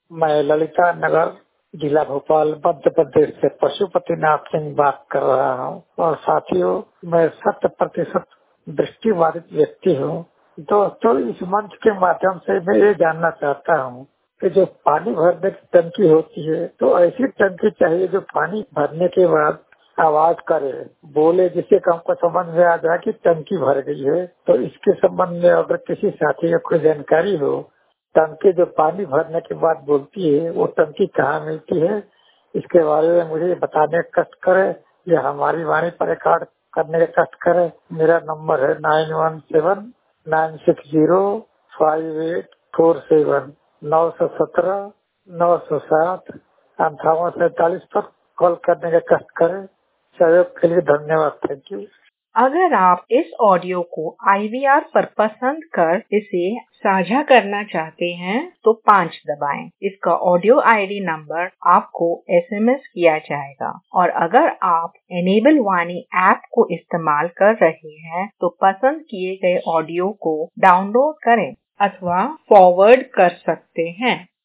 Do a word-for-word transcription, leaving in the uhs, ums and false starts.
मैं ललिता नगर जिला भोपाल मध्य प्रदेश से पशुपतिनाथ सिंह बात कर रहा हूँ और साथियों मैं शत प्रतिशत दृष्टिबाधित व्यक्ति हूँ। दोस्तों इस मंच के माध्यम से मैं ये जानना चाहता हूँ कि जो पानी भरने की टंकी होती है तो ऐसी टंकी चाहिए जो पानी भरने के बाद आवाज करे, बोले, जिससे हमको समझ में आ जाए कि टंकी भर गई है। तो इसके संबंध में अगर किसी साथी को कोई जानकारी हो, टंकी जो पानी भरने के बाद बोलती है वो टंकी कहाँ मिलती है, इसके बारे में मुझे बताने का कष्ट करे या हमारी वाणी पर रिकॉर्ड करने का कष्ट करे। मेरा नंबर है nine one seven nine six zero five eight four seven नौ सौ सत्रह नौ सौ सात अंठावन सैतालीस पर कॉल करने का कष्ट करें। सहयोग के लिए धन्यवाद। Thank you. अगर आप इस ऑडियो को आई वी आर पर पसंद कर इसे साझा करना चाहते हैं तो पाँच दबाएं। इसका ऑडियो आई डी नंबर आपको एस एम एस किया जाएगा और अगर आप एनेबल वाणी ऐप को इस्तेमाल कर रहे हैं तो पसंद किए गए ऑडियो को डाउनलोड करें अथवा फॉरवर्ड कर सकते हैं।